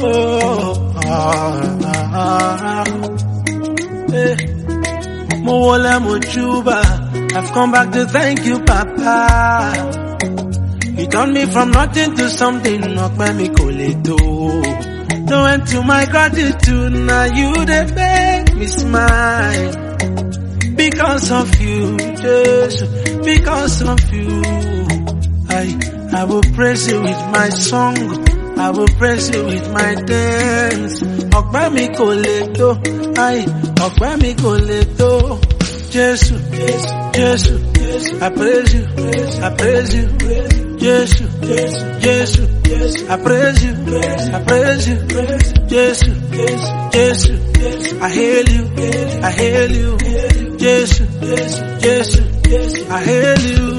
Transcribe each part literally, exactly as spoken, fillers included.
Oh, ah, ah, ah. Hey. Mo wole mo juba. I've come back to thank you, Papa. You turned me from nothing to something, knock me coleto. No end to my gratitude, now you they make me smile. Because of you, Jesus, because of you, I, I will praise you with my song, I will praise you with my dance. Knock me coleto, I, knock me coleto. Jesus, Jesus, I praise you, I praise you. Jesus, Jesus, I praise you, I praise you. Jesus, Jesus, I hail you, I hail you. Jesus, Jesus, I hail you.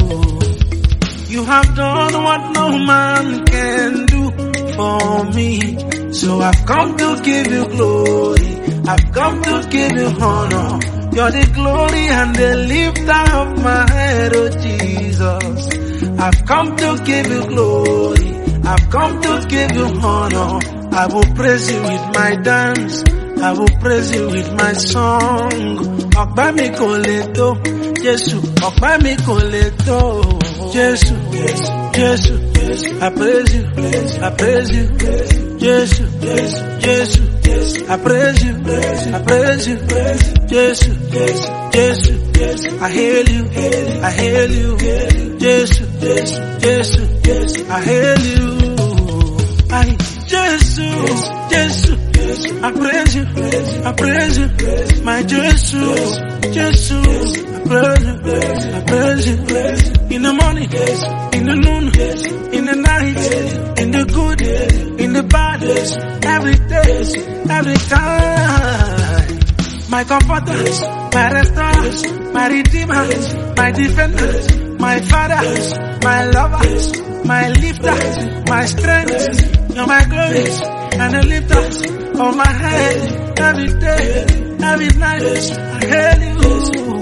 You have done what no man can do for me. So I've come to give you glory, I've come to give you honor. You're the glory and the lifter of my head, oh Jesus. I've come to give you glory, I've come to give you honor. I will praise you with my dance, I will praise you with my song. Okpa mi koleto, Jesus, okpa mi koleto. Jesus, Jesus, I praise you, I praise you. Jesus, Jesus, I praise you, I praise you. Jesus, Jesus, I hail you, I hail you. Jesus, Jesus, I hail you. I, Jesus, Jesus, I praise you, I praise you. My Jesus, Jesus, I praise you, I praise you. In the morning, in the noon, in the night, in the good, in the bad, every day, every time. My comforter, my restorer, my redeemer, my defender, my father, my lover, my lifter, my strength. You're my glory and the lifter of my head. Every day, every night, I hail you.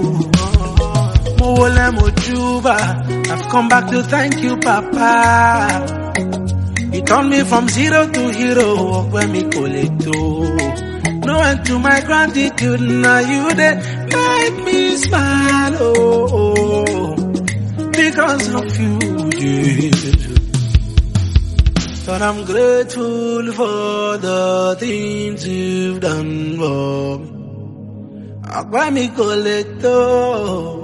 Mo wole mo juba. I've come back to thank you, Papa. You turned me from zero to hero. When me coleto. No end to my gratitude, now you they make me smile, oh, oh, because of you, Jesus. But I'm grateful for the things you've done for me. Okpa mi koleto.